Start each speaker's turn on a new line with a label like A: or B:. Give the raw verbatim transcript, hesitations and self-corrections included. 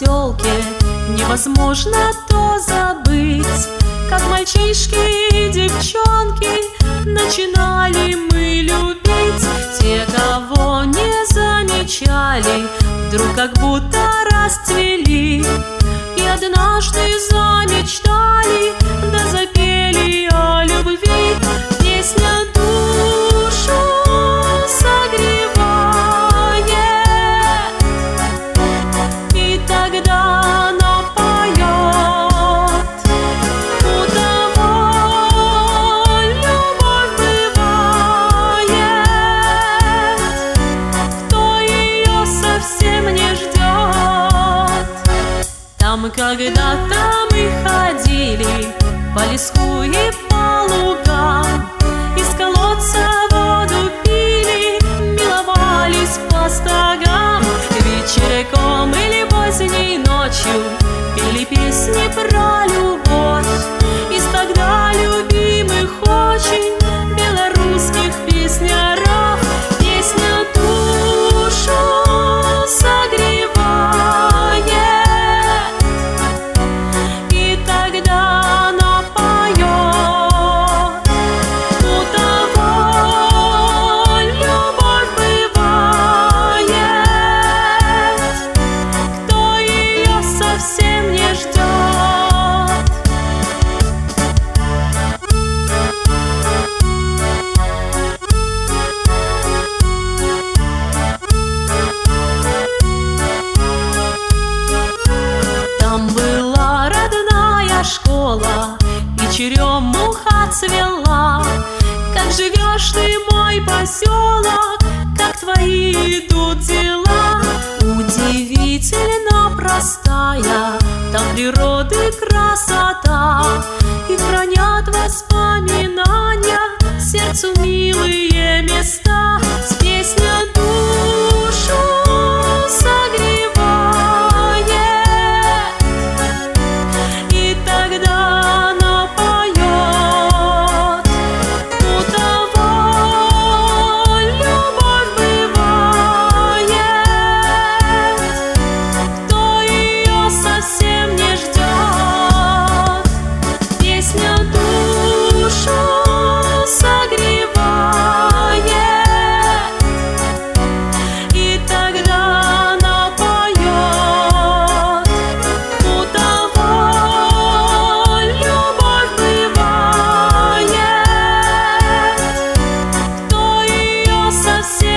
A: поселке невозможно то забыть, как мальчишки и девчонки начинали мы любить. Те, кого не замечали, вдруг как будто расцвели и однажды замечтали, да запели о любви. Песня душу согревает, и тогда она поет. У того любовь бывает, кто ее совсем не ждет. Там когда-то мы ходили по леску и по лугам, из колодца воду пили, миловались по стогам. Вечерком или поздней ночью пели песни про любовь из тогда любимых очень белорусских песняров. Песня душу согревает, и тогда она поет. У того любовь бывает, кто ее совсем не ждет. Там была родная школа, и черемуха цвела. Как живешь ты, мой поселок, как твои идут дела? Удивительно простая там природы красота, и хранят воспоминания сердцу милые места. С песня душу согревает, и тогда она поет. У того любовь бывает, кто ее совсем не ждет. Песня душу согревает, и тогда она поет. У того любовь бывает, кто ее совсем